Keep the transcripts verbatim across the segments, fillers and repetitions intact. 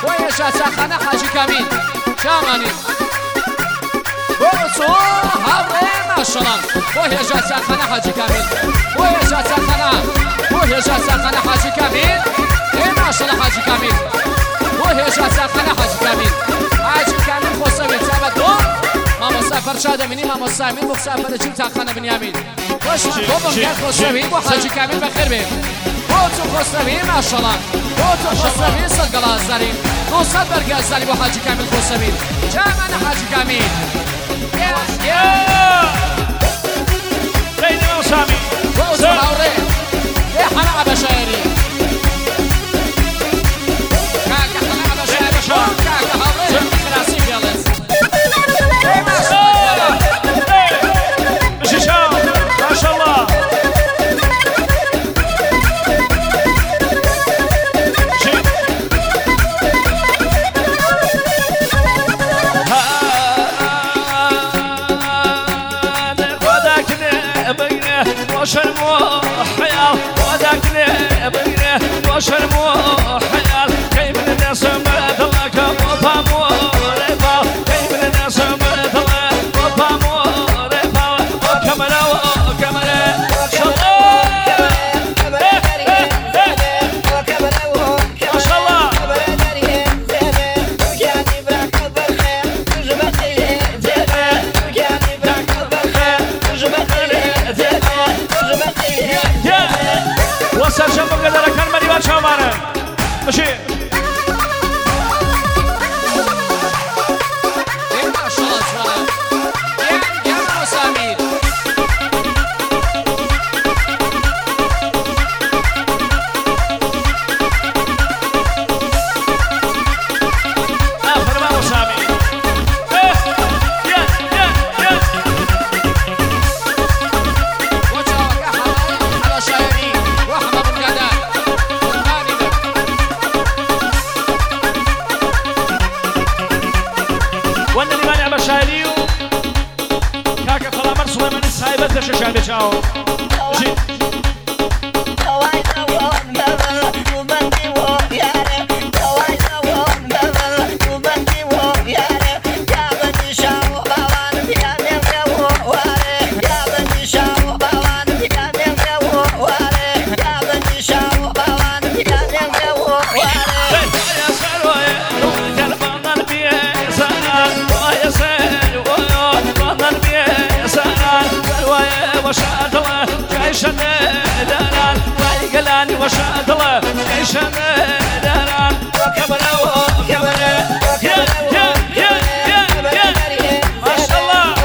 ويجا ساخنا حاجي كمين شاماني بوصو هاورين عشران ويجا ساخنا حاجي كمين ويجا ساخنا ويجا ساخنا حاجي كمين إيه عشرة حاجي كمين ويجا ساخنا حاجي كمين حاجي كمين خوصة بتسابة دور ما مسافر شاده مني ما مسافر مسافر جيب تاخنا بنيامين وش بابا كان خوصة وحاجي كمين بخير بيه بوتو خوصة ما شاء الله بوتو خوصة صدق الله الزرين نوصل برقاز زالي وحاجي كامل خوصبين جامعنا حاجي كامل يا يا خيني موسامي بوصل هورين يا حلقة بشايري كاكا حلقة بشايري كاكا هورين خلاصي بيالز مش هشام ما شاء الله وشرمو حيال وداكني بينه وشرمو حيال كيف الناس مثلك وطامو رفال كيف الناس مثلك وطامو رفال وكمل وكمل ما شاء الله وصل شنبه قدر كان مريم شامانه ماشي ما شاء الله سلام يا يا مسامير آخر ما مسامير يا يا يا وانا اللي مانع بشايريو كاكا خلامر سليمان السايبة تشجع بيشاو جي وشادله جيشان داران ويقلاني وشادله جيشان داران وكبره وكبره يا يا يا يا يا ما شاء الله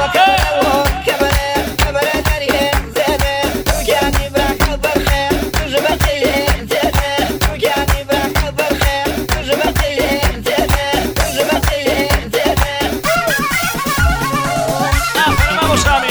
آخر ما مسامي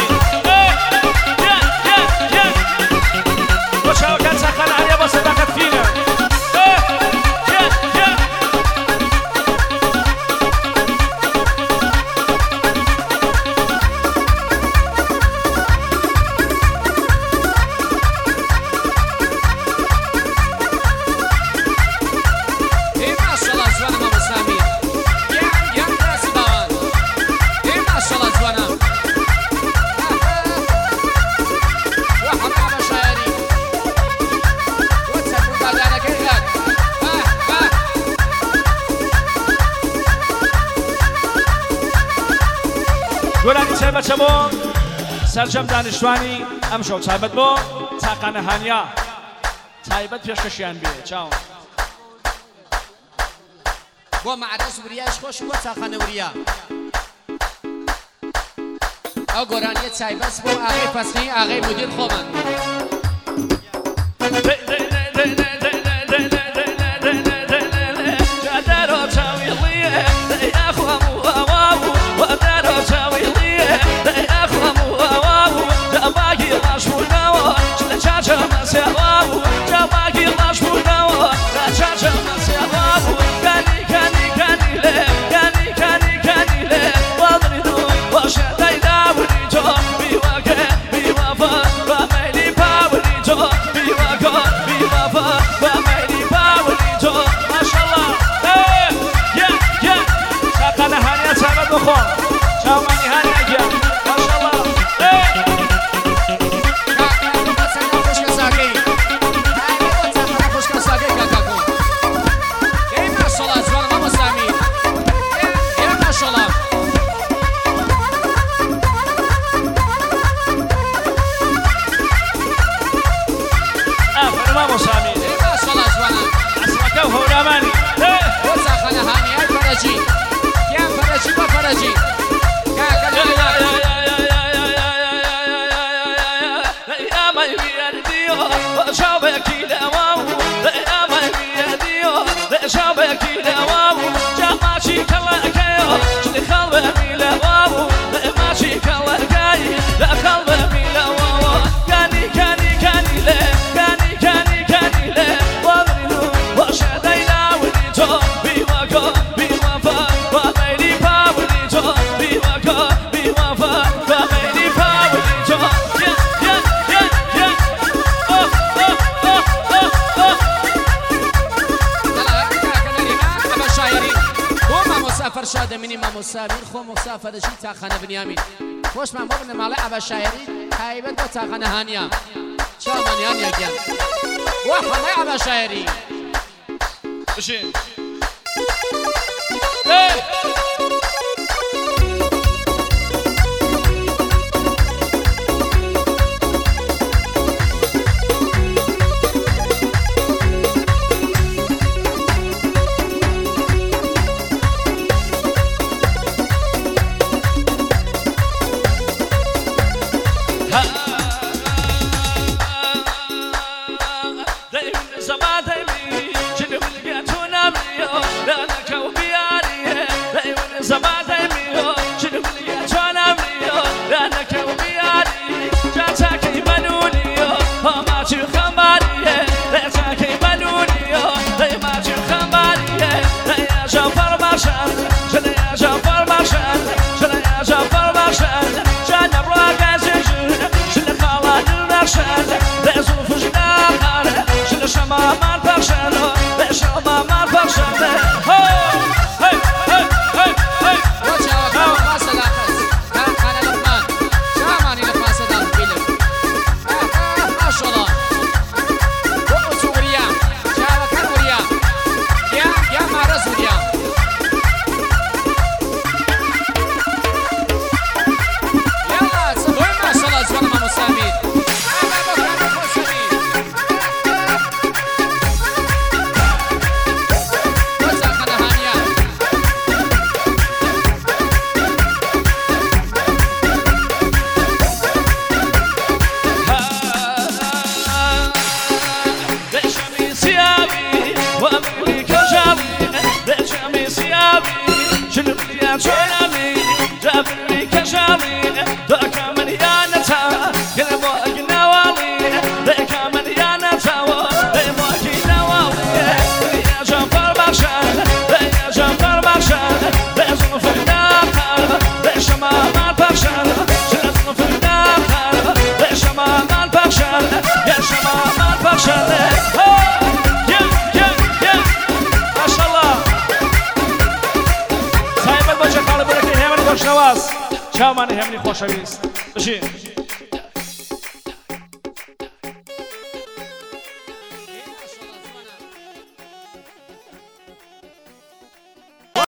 گۆرانی تایبەتە بۆ سەرجەم دانیشتوانی ئەم شەو تایبەت بۆ تاقانە هانیا تایبەت پێشکەشیان بێ چاو بۆ مەعرەز وریاش خۆش بۆ تاقانە وریا ئەو گۆرانیە تایبەت بۆ ئاغای فەسخی ئاغای مدیر خۆمان Be مسافر شاده منی ما مسافر خو مسافر شی تاخانه بنیامین خوش من بابن مال ابا شاعری تایبت با تاخانه هانیا چا من هانیا گیان و همه ابا شاعری بشین چاوانی همینی خوشویست بشین